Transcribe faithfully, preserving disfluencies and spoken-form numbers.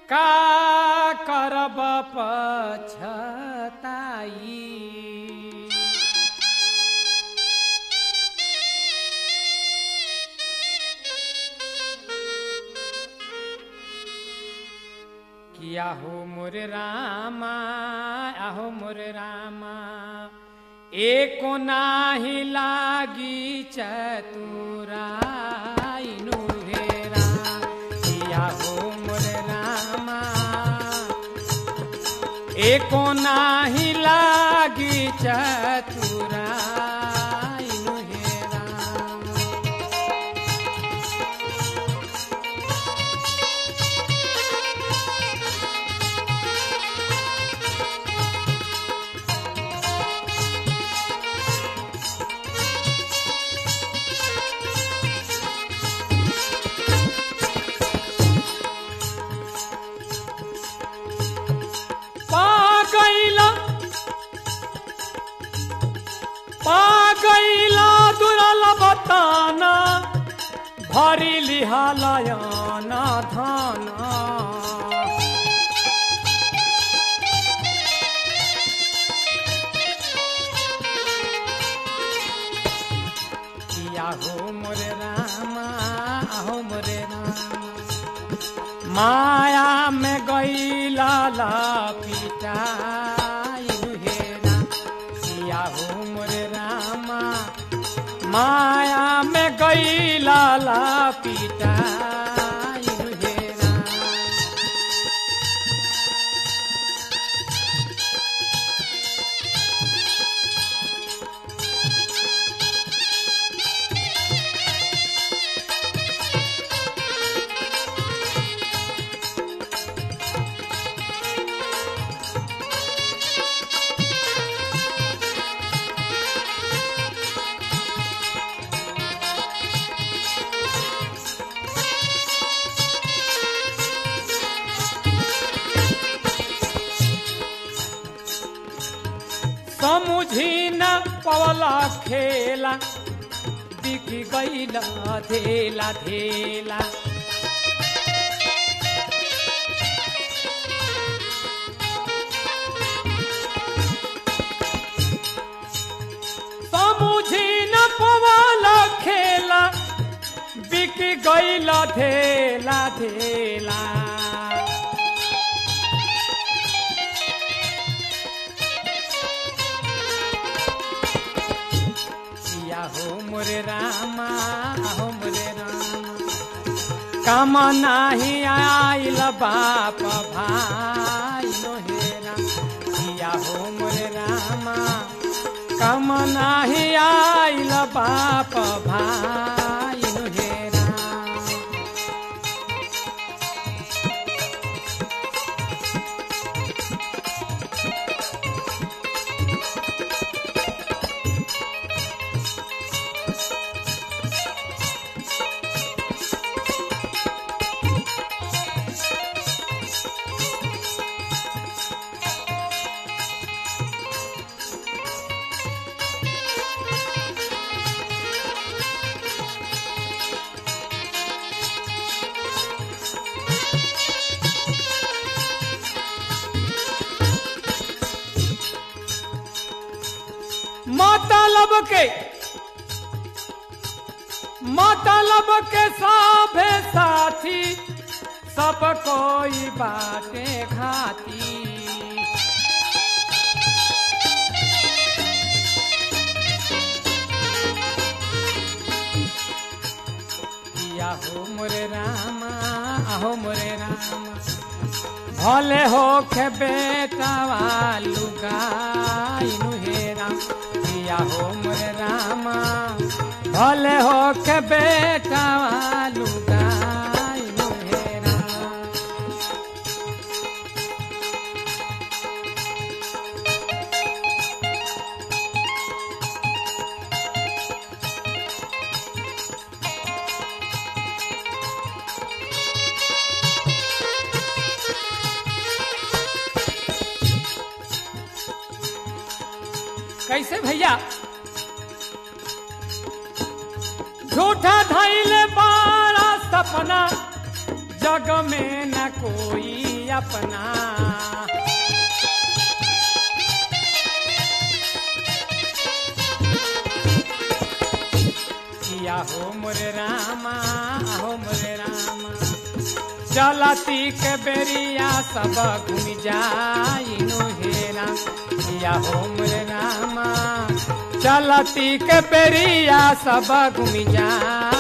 का करब पछताई। किया हो मोरे रामा आहो मोरे रामा एको नाही लागी चतुराई नुहेरा। किया हो मोरे रामा एको नाही लागी चतुराई नुहेरा। पागैला दुरल बताना भरी लिहालयाना धाना। किया हो मोरे रामा आहो मोरे रामा माया में गईला ला पिटाई नुहेरा। किया हो मोरे रामा माया में गईला ला पिटाई नुहेरा। समुझी न पवला खेला बिक गईला धेला धेला। समुझी न पवला खेला बिक गईला धेला धेला। हो मोरे रामा आहो मोरे रामा काम नाही आइल बाप भाई नोहेरा। किया हो मोरे रामा काम नाही आइल बाप भाई नोहेरा। मतलब के मतलब के साभे साथी सब कोई बाटे घाती। किया हो मोरे रामा आहो मोरे रामा भले हो के बेटा वालू गाई नुहेरा। किया हो मोरे रामा भले हो के बेटा वालू गाई नुहेरा। कैसे भैया झूठा धैले बारा सपना जग में न कोई अपना किया हो मोरे रामा हो मोरे रामा चलती के बेरिया सब घूम जाइनु हेरा किया हो मोरे रामा चलती के बेरिया सब घूम जा